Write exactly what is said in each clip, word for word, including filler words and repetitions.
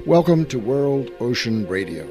Welcome to World Ocean Radio.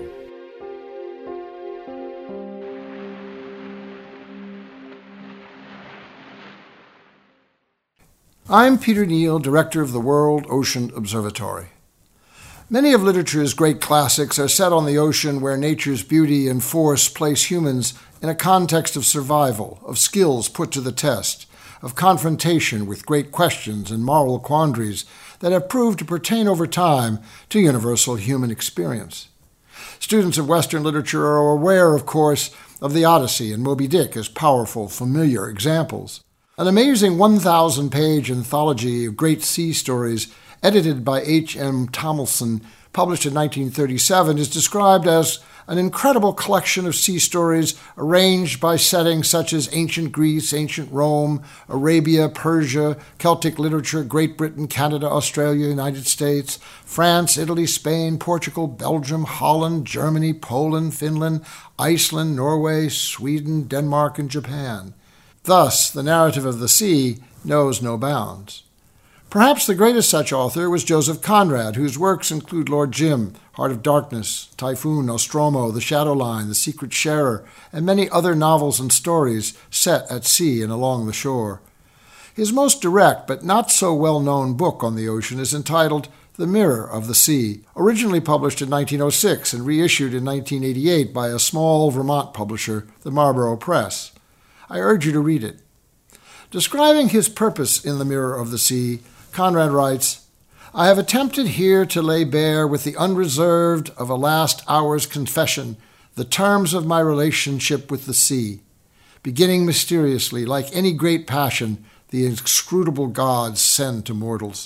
I'm Peter Neal, Director of the World Ocean Observatory. Many of literature's great classics are set on the ocean where nature's beauty and force place humans in a context of survival, of skills put to the test, of confrontation with great questions and moral quandaries that have proved to pertain over time to universal human experience. Students of Western literature are aware, of course, of the Odyssey and Moby Dick as powerful, familiar examples. An amazing one thousand page anthology of great sea stories edited by H M Tomlinson, published in nineteen thirty-seven, is described as an incredible collection of sea stories arranged by settings such as ancient Greece, ancient Rome, Arabia, Persia, Celtic literature, Great Britain, Canada, Australia, United States, France, Italy, Spain, Portugal, Belgium, Holland, Germany, Poland, Finland, Iceland, Norway, Sweden, Denmark, and Japan. Thus, the narrative of the sea knows no bounds. Perhaps the greatest such author was Joseph Conrad, whose works include Lord Jim, Heart of Darkness, Typhoon, Nostromo, The Shadow Line, The Secret Sharer, and many other novels and stories set at sea and along the shore. His most direct but not so well-known book on the ocean is entitled The Mirror of the Sea, originally published in nineteen oh six and reissued in nineteen eighty-eight by a small Vermont publisher, the Marlborough Press. I urge you to read it. Describing his purpose in The Mirror of the Sea, Conrad writes, I have attempted here to lay bare with the unreserved of a last hour's confession the terms of my relationship with the sea, beginning mysteriously, like any great passion the inscrutable gods send to mortals.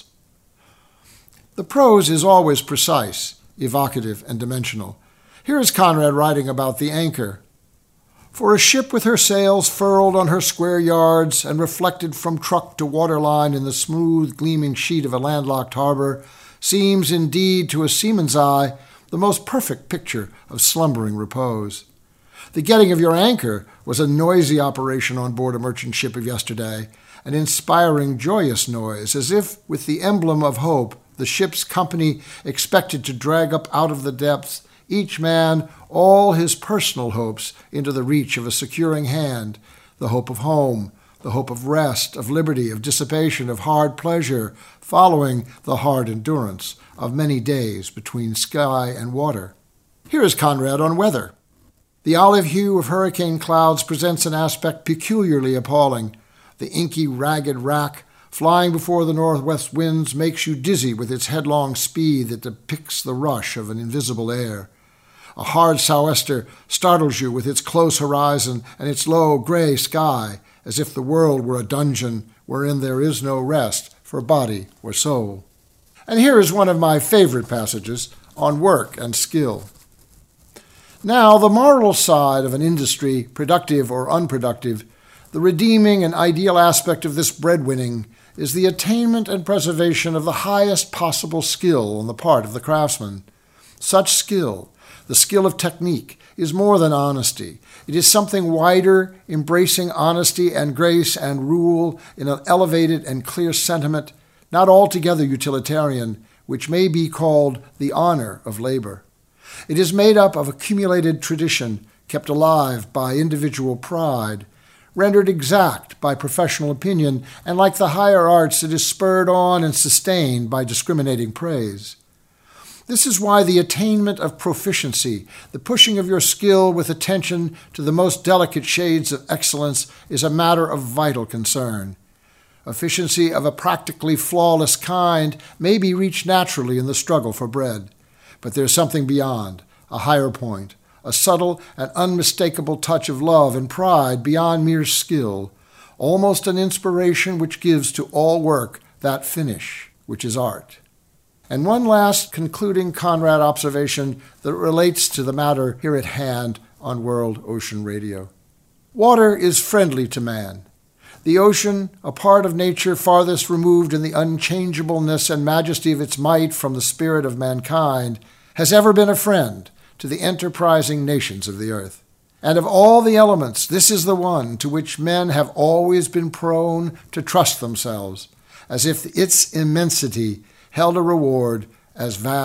The prose is always precise, evocative, and dimensional. Here is Conrad writing about the anchor. For a ship with her sails furled on her square yards and reflected from truck to waterline in the smooth, gleaming sheet of a landlocked harbor seems indeed to a seaman's eye the most perfect picture of slumbering repose. The getting of your anchor was a noisy operation on board a merchant ship of yesterday, an inspiring, joyous noise, as if, with the emblem of hope, the ship's company expected to drag up out of the depths each man all his personal hopes into the reach of a securing hand, the hope of home, the hope of rest, of liberty, of dissipation, of hard pleasure, following the hard endurance of many days between sky and water. Here is Conrad on weather. The olive hue of hurricane clouds presents an aspect peculiarly appalling. The inky, ragged rack, flying before the northwest winds, makes you dizzy with its headlong speed that depicts the rush of an invisible air. A hard sou'wester startles you with its close horizon and its low gray sky, as if the world were a dungeon wherein there is no rest for body or soul. And here is one of my favorite passages on work and skill. Now, the moral side of an industry, productive or unproductive, the redeeming and ideal aspect of this breadwinning is the attainment and preservation of the highest possible skill on the part of the craftsman. Such skill, the skill of technique, is more than honesty. It is something wider, embracing honesty and grace and rule in an elevated and clear sentiment, not altogether utilitarian, which may be called the honor of labor. It is made up of accumulated tradition, kept alive by individual pride, rendered exact by professional opinion, and like the higher arts, it is spurred on and sustained by discriminating praise. This is why the attainment of proficiency, the pushing of your skill with attention to the most delicate shades of excellence, is a matter of vital concern. Efficiency of a practically flawless kind may be reached naturally in the struggle for bread, but there is something beyond, a higher point, a subtle and unmistakable touch of love and pride beyond mere skill, almost an inspiration which gives to all work that finish which is art. And one last concluding Conrad observation that relates to the matter here at hand on World Ocean Radio. Water is friendly to man. The ocean, a part of nature farthest removed in the unchangeableness and majesty of its might from the spirit of mankind, has ever been a friend to the enterprising nations of the earth. And of all the elements, this is the one to which men have always been prone to trust themselves, as if its immensity held a reward as vast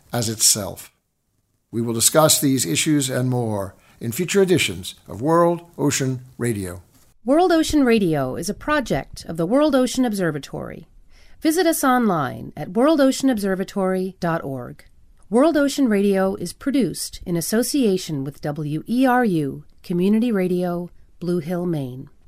as itself. We will discuss these issues and more in future editions of World Ocean Radio. World Ocean Radio is a project of the World Ocean Observatory. Visit us online at world ocean observatory dot org. World Ocean Radio is produced in association with W E R U Community Radio, Blue Hill, Maine.